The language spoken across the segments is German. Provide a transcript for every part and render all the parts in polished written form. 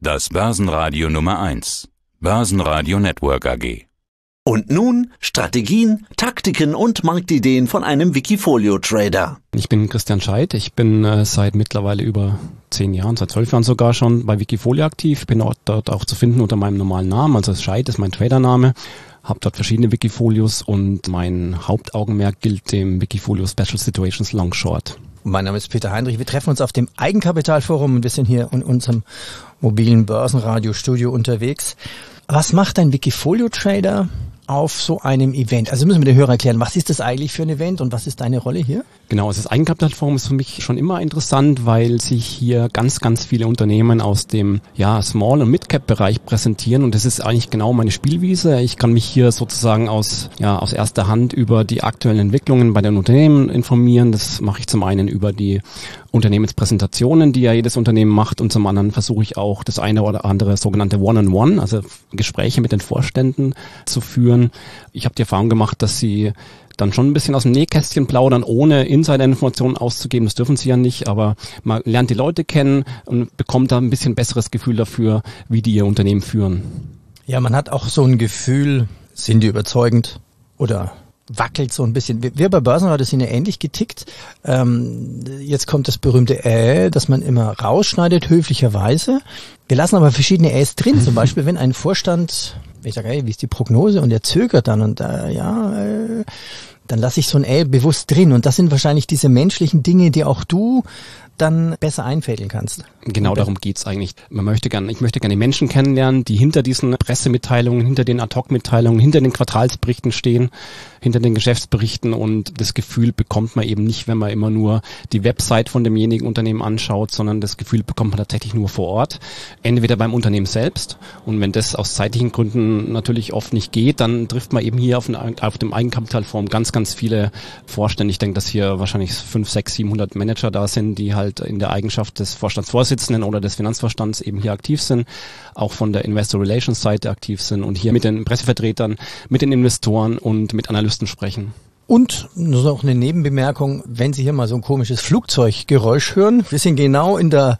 Das Börsenradio Nummer 1. Börsenradio Network AG. Und nun Strategien, Taktiken und Marktideen von einem Wikifolio-Trader. Ich bin Christian Scheidt. Ich bin seit mittlerweile über 10 Jahren, seit 12 Jahren sogar schon bei Wikifolio aktiv. Ich bin dort auch zu finden unter meinem normalen Namen, also Scheidt ist mein Tradername. Habe dort verschiedene Wikifolios und mein Hauptaugenmerk gilt dem Wikifolio Special Situations Long Short. Mein Name ist Peter Heinrich. Wir treffen uns auf dem Eigenkapitalforum und wir sind hier in unserem mobilen Börsenradiostudio unterwegs. Was macht ein Wikifolio-Trader auf so einem Event? Also müssen wir den Hörern erklären, was ist das eigentlich für ein Event und was ist deine Rolle hier? Genau, das Eigenkapitalforum ist für mich schon immer interessant, weil sich hier ganz, ganz viele Unternehmen aus dem Small- und Mid-Cap-Bereich präsentieren und das ist eigentlich genau meine Spielwiese. Ich kann mich hier sozusagen aus erster Hand über die aktuellen Entwicklungen bei den Unternehmen informieren. Das mache ich zum einen über die Unternehmenspräsentationen, die ja jedes Unternehmen macht und zum anderen versuche ich auch das eine oder andere sogenannte One-on-One, also Gespräche mit den Vorständen zu führen. Ich habe die Erfahrung gemacht, dass sie dann schon ein bisschen aus dem Nähkästchen plaudern, ohne Insider-Informationen auszugeben. Das dürfen sie ja nicht, aber man lernt die Leute kennen und bekommt da ein bisschen besseres Gefühl dafür, wie die ihr Unternehmen führen. Ja, man hat auch so ein Gefühl, sind die überzeugend oder wackelt so ein bisschen. Wir bei Börsenradio sind ja ähnlich getickt. Jetzt kommt das berühmte das man immer rausschneidet, höflicherweise. Wir lassen aber verschiedene drin. Zum Beispiel, wenn ein Vorstand, ich sage, hey, wie ist die Prognose? Und er zögert dann und dann lasse ich so ein bewusst drin. Und das sind wahrscheinlich diese menschlichen Dinge, die auch du dann besser einfädeln kannst. Genau darum geht's eigentlich. Ich möchte gerne Menschen kennenlernen, die hinter diesen Pressemitteilungen, hinter den Ad-Hoc-Mitteilungen, hinter den Quartalsberichten stehen, hinter den Geschäftsberichten und das Gefühl bekommt man eben nicht, wenn man immer nur die Website von demjenigen Unternehmen anschaut, sondern das Gefühl bekommt man tatsächlich nur vor Ort, entweder beim Unternehmen selbst und wenn das aus zeitlichen Gründen natürlich oft nicht geht, dann trifft man eben hier auf dem Eigenkapitalforum ganz, ganz viele Vorstände. Ich denke, dass hier wahrscheinlich 500, 600, 700 Manager da sind, die halt in der Eigenschaft des Vorstandsvorsitzenden oder des Finanzvorstands eben hier aktiv sind, auch von der Investor Relations Seite aktiv sind und hier mit den Pressevertretern, mit den Investoren und mit Analysten sprechen. Und nur noch eine Nebenbemerkung, wenn Sie hier mal so ein komisches Flugzeuggeräusch hören, wir sind genau in der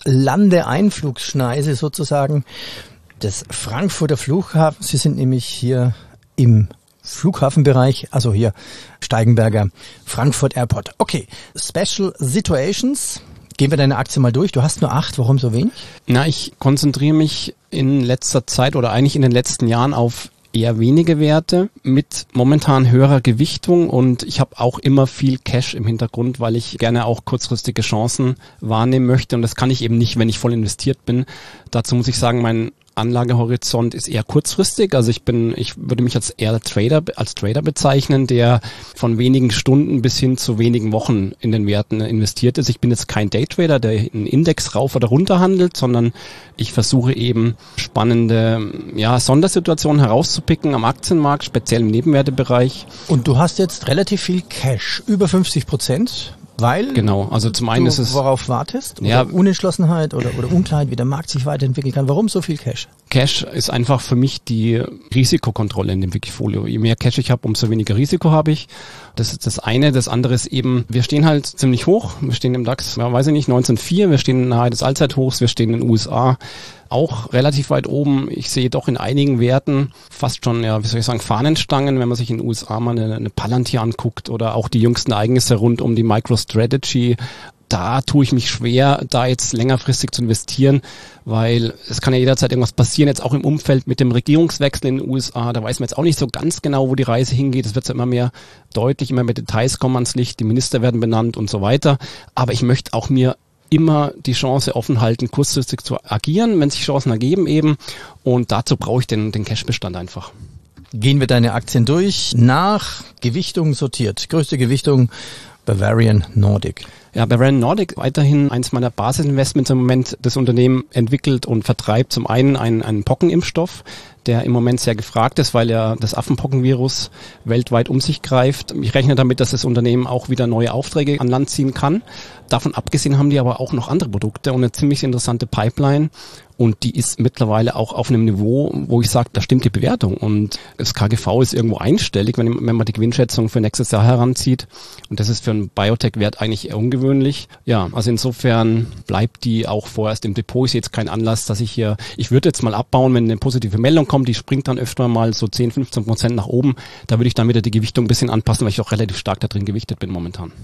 Landeeinflugschneise sozusagen des Frankfurter Flughafens. Sie sind nämlich hier im Flughafenbereich, also hier Steigenberger Frankfurt Airport. Okay, Special Situations. Gehen wir deine Aktie mal durch. Du hast nur 8, warum so wenig? Ich konzentriere mich in letzter Zeit oder eigentlich in den letzten Jahren auf eher wenige Werte mit momentan höherer Gewichtung und ich habe auch immer viel Cash im Hintergrund, weil ich gerne auch kurzfristige Chancen wahrnehmen möchte und das kann ich eben nicht, wenn ich voll investiert bin. Dazu muss ich sagen, mein Anlagehorizont ist eher kurzfristig, also ich würde mich als Trader bezeichnen, der von wenigen Stunden bis hin zu wenigen Wochen in den Werten investiert ist. Ich bin jetzt kein Daytrader, der einen Index rauf oder runter handelt, sondern ich versuche eben spannende Sondersituationen herauszupicken am Aktienmarkt, speziell im Nebenwertebereich. Und du hast jetzt relativ viel Cash, über 50%. Weil genau, also zum einen ist es worauf wartest? Oder Unentschlossenheit oder Unklarheit, wie der Markt sich weiterentwickeln kann. Warum so viel Cash? Cash ist einfach für mich die Risikokontrolle in dem Wikifolio. Je mehr Cash ich habe, umso weniger Risiko habe ich. Das ist das eine. Das andere ist eben, wir stehen halt ziemlich hoch. Wir stehen im DAX, 1904. Wir stehen nahe des Allzeithochs. Wir stehen in den USA auch relativ weit oben. Ich sehe doch in einigen Werten fast schon, Fahnenstangen, wenn man sich in den USA mal eine Palantir anguckt oder auch die jüngsten Ereignisse rund um die MicroStrategy. Da tue ich mich schwer, da jetzt längerfristig zu investieren, weil es kann ja jederzeit irgendwas passieren, jetzt auch im Umfeld mit dem Regierungswechsel in den USA, da weiß man jetzt auch nicht so ganz genau, wo die Reise hingeht, es wird ja immer mehr deutlich, immer mehr Details kommen ans Licht, die Minister werden benannt und so weiter, aber ich möchte auch mir immer die Chance offen halten, kurzfristig zu agieren, wenn sich Chancen ergeben eben und dazu brauche ich den Cashbestand einfach. Gehen wir deine Aktien durch, nach Gewichtung sortiert, größte Gewichtung Bavarian Nordic. Ja, Bavarian Nordic, weiterhin eins meiner Basisinvestments im Moment. Das Unternehmen entwickelt und vertreibt zum einen einen Pockenimpfstoff, der im Moment sehr gefragt ist, weil ja das Affenpockenvirus weltweit um sich greift. Ich rechne damit, dass das Unternehmen auch wieder neue Aufträge an Land ziehen kann. Davon abgesehen haben die aber auch noch andere Produkte und eine ziemlich interessante Pipeline. Und die ist mittlerweile auch auf einem Niveau, wo ich sage, da stimmt die Bewertung. Und das KGV ist irgendwo einstellig, wenn man die Gewinnschätzung für nächstes Jahr heranzieht. Und das ist für einen Biotech-Wert eigentlich eher ungewöhnlich. ungewöhnlich. Ja, also insofern bleibt die auch vorerst im Depot. Ist jetzt kein Anlass, dass ich würde jetzt mal abbauen, wenn eine positive Meldung kommt, die springt dann öfter mal so 10-15% nach oben. Da würde ich dann wieder die Gewichtung ein bisschen anpassen, weil ich auch relativ stark da drin gewichtet bin momentan.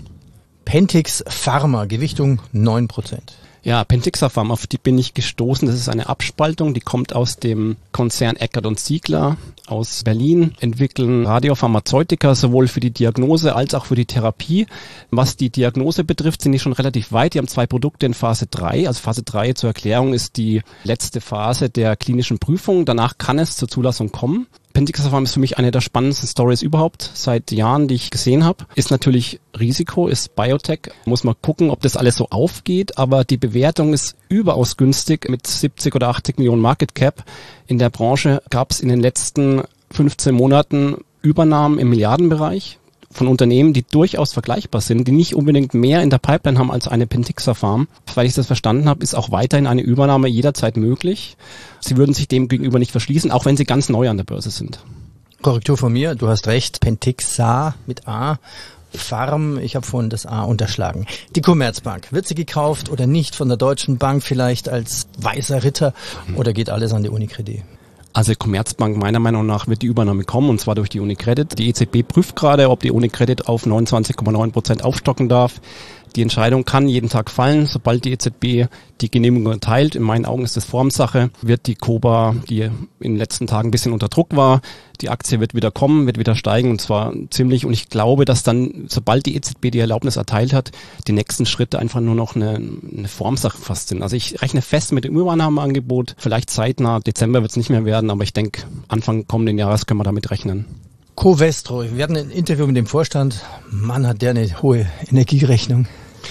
Pentix Pharma, Gewichtung 9%. Ja, Pentixa Pharma, auf die bin ich gestoßen. Das ist eine Abspaltung, die kommt aus dem Konzern Eckert & Ziegler aus Berlin, entwickeln Radiopharmazeutika sowohl für die Diagnose als auch für die Therapie. Was die Diagnose betrifft, sind die schon relativ weit. Die haben 2 Produkte in Phase 3. Also Phase 3 zur Erklärung ist die letzte Phase der klinischen Prüfung. Danach kann es zur Zulassung kommen. Pentixa Pharma ist für mich eine der spannendsten Stories überhaupt seit Jahren, die ich gesehen habe. Ist natürlich Risiko, ist Biotech. Muss man gucken, ob das alles so aufgeht. Aber die Bewertung ist überaus günstig mit 70 oder 80 Millionen Market Cap. In der Branche gab es in den letzten 15 Monaten Übernahmen im Milliardenbereich von Unternehmen, die durchaus vergleichbar sind, die nicht unbedingt mehr in der Pipeline haben als eine Pentixa Pharm. Weil ich das verstanden habe, ist auch weiterhin eine Übernahme jederzeit möglich. Sie würden sich dem gegenüber nicht verschließen, auch wenn sie ganz neu an der Börse sind. Korrektur von mir, du hast recht, Pentixa mit A. Pharm, ich habe vorhin das A unterschlagen. Die Commerzbank, wird sie gekauft oder nicht von der Deutschen Bank vielleicht als weißer Ritter oder geht alles an die Unicredit? Also Commerzbank, meiner Meinung nach, wird die Übernahme kommen, und zwar durch die Unicredit. Die EZB prüft gerade, ob die Unicredit auf 29,9% aufstocken darf. Die Entscheidung kann jeden Tag fallen, sobald die EZB die Genehmigung erteilt. In meinen Augen ist das Formsache. Wird die Koba, die in den letzten Tagen ein bisschen unter Druck war, die Aktie wird wieder kommen, wird wieder steigen, und zwar ziemlich. Und ich glaube, dass dann, sobald die EZB die Erlaubnis erteilt hat, die nächsten Schritte einfach nur noch eine Formsache fast sind. Also ich rechne fest mit dem Übernahmeangebot. Vielleicht zeitnah, Dezember wird es nicht mehr werden, aber ich denke, Anfang kommenden Jahres können wir damit rechnen. Covestro, wir hatten ein Interview mit dem Vorstand. Mann, hat der eine hohe Energierechnung.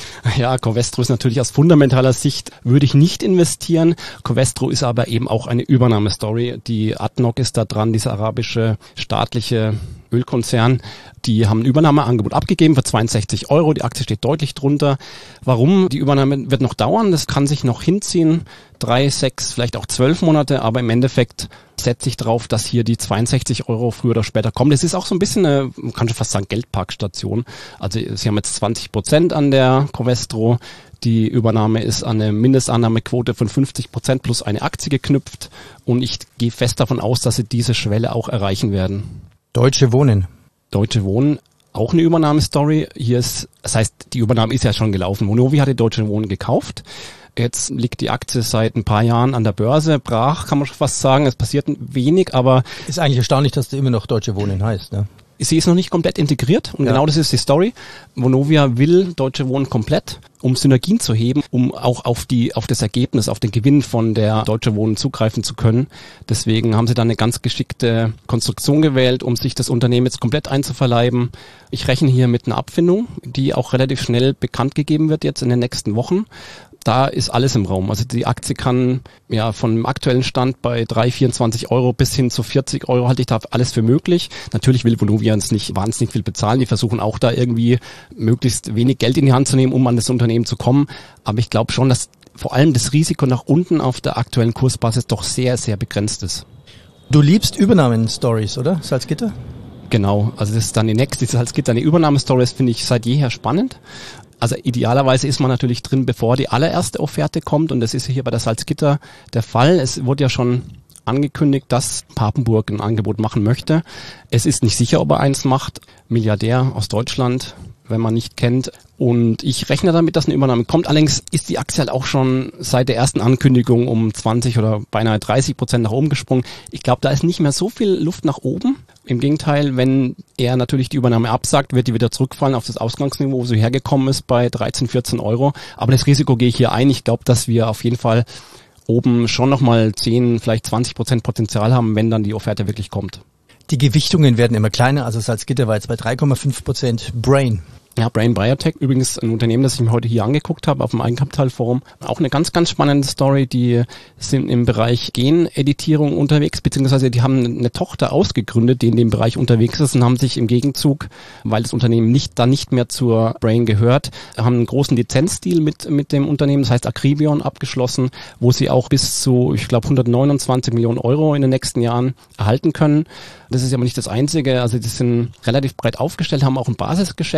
Ja, Covestro ist natürlich aus fundamentaler Sicht, würde ich nicht investieren. Covestro ist aber eben auch eine Übernahmestory. Die ADNOC ist da dran, dieser arabische staatliche Ölkonzern. Die haben ein Übernahmeangebot abgegeben für 62 €. Die Aktie steht deutlich drunter. Warum? Die Übernahme wird noch dauern. Das kann sich noch hinziehen. 3, 6, vielleicht auch 12 Monate. Aber im Endeffekt setze ich drauf, dass hier die 62 € früher oder später kommen. Das ist auch so ein bisschen eine, man kann schon fast sagen, Geldparkstation. Also sie haben jetzt 20% an der Covestro. Die Übernahme ist an eine Mindestannahmequote von 50% plus eine Aktie geknüpft. Und ich gehe fest davon aus, dass sie diese Schwelle auch erreichen werden. Deutsche Wohnen. Deutsche Wohnen, auch eine Übernahmestory. Hier ist, das heißt, die Übernahme ist ja schon gelaufen. Vonovia hat die Deutsche Wohnen gekauft. Jetzt liegt die Aktie seit ein paar Jahren an der Börse, brach, kann man schon fast sagen. Es passiert wenig, aber... Ist eigentlich erstaunlich, dass die immer noch Deutsche Wohnen heißt, ne? Sie ist noch nicht komplett integriert, und genau das ist die Story. Vonovia will Deutsche Wohnen komplett, um Synergien zu heben, um auch auf das Ergebnis, auf den Gewinn von der Deutsche Wohnen zugreifen zu können. Deswegen haben sie dann eine ganz geschickte Konstruktion gewählt, um sich das Unternehmen jetzt komplett einzuverleiben. Ich rechne hier mit einer Abfindung, die auch relativ schnell bekannt gegeben wird jetzt in den nächsten Wochen. Da ist alles im Raum. Also die Aktie kann ja von dem aktuellen Stand bei 3,24 € bis hin zu 40 € halte ich da alles für möglich. Natürlich will Vonovia uns nicht wahnsinnig viel bezahlen. Die versuchen auch da irgendwie möglichst wenig Geld in die Hand zu nehmen, um an das Unternehmen zu kommen. Aber ich glaube schon, dass vor allem das Risiko nach unten auf der aktuellen Kursbasis doch sehr, sehr begrenzt ist. Du liebst Übernahmen-Stories, oder? Salzgitter? Genau. Also das ist dann die nächste. Salzgitter, eine Übernahmestory, das finde ich seit jeher spannend. Also idealerweise ist man natürlich drin, bevor die allererste Offerte kommt, und das ist hier bei der Salzgitter der Fall. Es wurde ja schon angekündigt, dass Papenburg ein Angebot machen möchte. Es ist nicht sicher, ob er eins macht. Milliardär aus Deutschland, wenn man nicht kennt. Und ich rechne damit, dass eine Übernahme kommt. Allerdings ist die Aktie halt auch schon seit der ersten Ankündigung um 20 oder beinahe 30% nach oben gesprungen. Ich glaube, da ist nicht mehr so viel Luft nach oben. Im Gegenteil, wenn er natürlich die Übernahme absagt, wird die wieder zurückfallen auf das Ausgangsniveau, wo sie hergekommen ist, bei 13, 14 €. Aber das Risiko gehe ich hier ein. Ich glaube, dass wir auf jeden Fall oben schon nochmal 10, vielleicht 20% Potenzial haben, wenn dann die Offerte wirklich kommt. Die Gewichtungen werden immer kleiner, also Salzgitter war jetzt bei 3,5%. Brain. Ja, Brain Biotech, übrigens ein Unternehmen, das ich mir heute hier angeguckt habe auf dem Eigenkapitalforum. Auch eine ganz, ganz spannende Story. Die sind im Bereich Geneditierung unterwegs, beziehungsweise die haben eine Tochter ausgegründet, die in dem Bereich unterwegs ist, und haben sich im Gegenzug, weil das Unternehmen nicht mehr zur Brain gehört, haben einen großen Lizenzdeal mit dem Unternehmen, das heißt Acribion, abgeschlossen, wo sie auch bis zu, ich glaube, 129 Millionen € in den nächsten Jahren erhalten können. Das ist aber nicht das Einzige. Also die sind relativ breit aufgestellt, haben auch ein Basisgeschäft im Produkt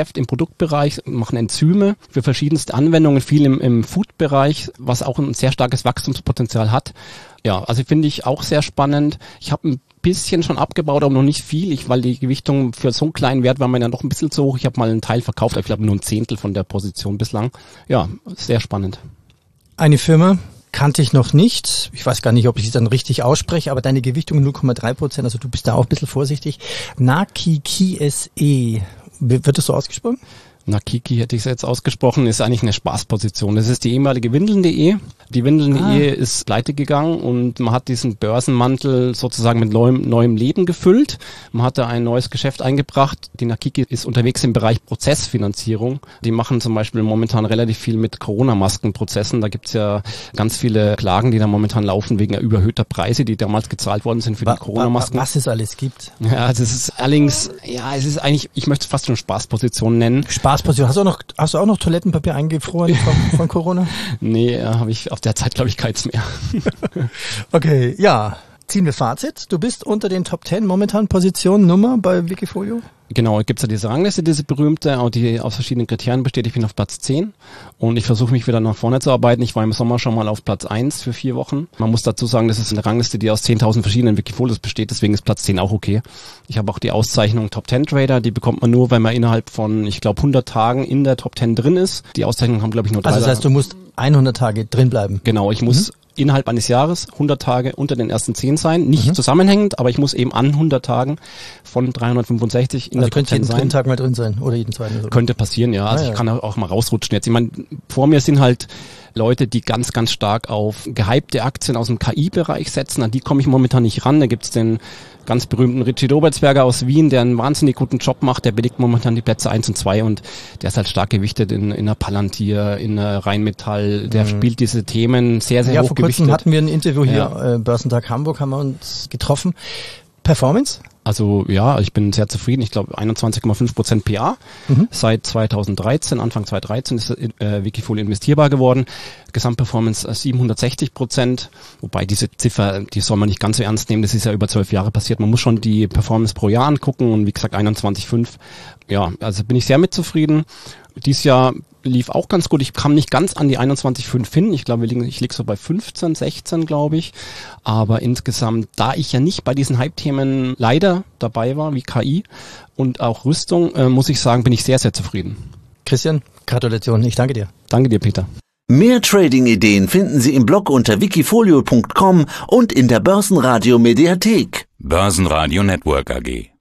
Produktbereich, machen Enzyme für verschiedenste Anwendungen, viel im Food-Bereich, was auch ein sehr starkes Wachstumspotenzial hat. Ja, also finde ich auch sehr spannend. Ich habe ein bisschen schon abgebaut, aber noch nicht viel, weil die Gewichtung für so einen kleinen Wert war mir dann noch ein bisschen zu hoch. Ich habe mal einen Teil verkauft, aber ich glaube nur ein Zehntel von der Position bislang. Ja, sehr spannend. Eine Firma kannte ich noch nicht. Ich weiß gar nicht, ob ich es dann richtig ausspreche, aber deine Gewichtung 0,3%, also du bist da auch ein bisschen vorsichtig. Nakiki SE, wird das so ausgesprochen? Nakiki hätte ich es jetzt ausgesprochen, ist eigentlich eine Spaßposition. Das ist die ehemalige Windeln.de. Die Windeln.de ist pleite gegangen und man hat diesen Börsenmantel sozusagen mit neuem Leben gefüllt. Man hat da ein neues Geschäft eingebracht. Die Nakiki ist unterwegs im Bereich Prozessfinanzierung. Die machen zum Beispiel momentan relativ viel mit Corona-Maskenprozessen. Da gibt's ja ganz viele Klagen, die da momentan laufen wegen überhöhter Preise, die damals gezahlt worden sind für die Corona-Masken. Was es alles gibt. Ja, das ist allerdings, es ist eigentlich, ich möchte es fast schon Spaßposition nennen. Spaßposition. Hast du auch noch Toilettenpapier eingefroren von Corona? Nee, habe ich auf der Zeit, glaube ich, keins mehr. Okay, ja. Ziehen wir Fazit. Du bist unter den Top 10 momentan Position Nummer bei Wikifolio? Genau, gibt's ja diese Rangliste, diese berühmte, die aus verschiedenen Kriterien besteht. Ich bin auf Platz 10 und ich versuche mich wieder nach vorne zu arbeiten. Ich war im Sommer schon mal auf Platz 1 für 4 Wochen. Man muss dazu sagen, das ist eine Rangliste, die aus 10.000 verschiedenen Wikifolios besteht, deswegen ist Platz 10 auch okay. Ich habe auch die Auszeichnung Top 10 Trader, die bekommt man nur, wenn man innerhalb von, ich glaube, 100 Tagen in der Top 10 drin ist. Die Auszeichnungen haben, glaube ich, nur 3. Also das heißt, du musst 100 Tage drin bleiben? Genau, ich muss innerhalb eines Jahres 100 Tage unter den ersten 10 sein. Nicht zusammenhängend, aber ich muss eben an 100 Tagen von 365 in der Top 10 sein. Könnte jeden Tag mal drin sein oder jeden zweiten. Oder? Könnte passieren, ja. Also ich kann auch mal rausrutschen jetzt. Ich meine, vor mir sind halt Leute, die ganz, ganz stark auf gehypte Aktien aus dem KI-Bereich setzen. An die komme ich momentan nicht ran. Da gibt's den ganz berühmten Richie Dobertsberger aus Wien, der einen wahnsinnig guten Job macht. Der belegt momentan die Plätze 1 und 2 und der ist halt stark gewichtet in der Palantir, in der Rheinmetall. Der spielt diese Themen sehr, sehr hochgewichtet. Vor kurzem hatten wir ein Interview hier, Börsentag Hamburg, haben wir uns getroffen. Performance? Also ja, ich bin sehr zufrieden. Ich glaube 21,5% PA. Seit 2013, Anfang 2013 ist Wikifolio investierbar geworden. Gesamtperformance 760%. Wobei diese Ziffer, die soll man nicht ganz so ernst nehmen. Das ist ja über 12 Jahre passiert. Man muss schon die Performance pro Jahr angucken und wie gesagt 21,5. Ja, also bin ich sehr mit zufrieden. Dieses Jahr lief auch ganz gut. Ich kam nicht ganz an die 21,5 hin. Ich glaube, ich lieg so bei 15, 16, glaube ich. Aber insgesamt, da ich ja nicht bei diesen Hype-Themen leider dabei war, wie KI und auch Rüstung, muss ich sagen, bin ich sehr, sehr zufrieden. Christian, Gratulation. Ich danke dir. Danke dir, Peter. Mehr Trading-Ideen finden Sie im Blog unter wikifolio.com und in der Börsenradio Mediathek. Börsenradio Network AG.